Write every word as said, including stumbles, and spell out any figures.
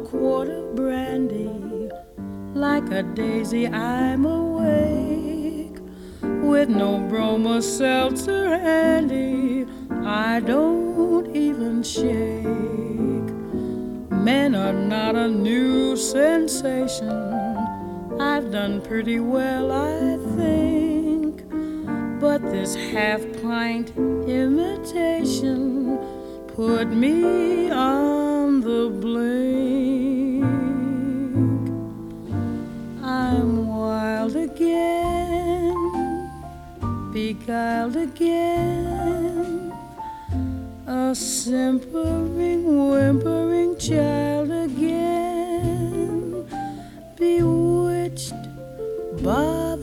quart of brandy. Like a daisy I'm awake, with no bromo seltzer handy. I don't even shake. Men are not a new sensation. I've done pretty well, I think, but this half-pint imitation put me on the blink. I'm wild again, beguiled again, a simpering, whimpering child again, bewitched by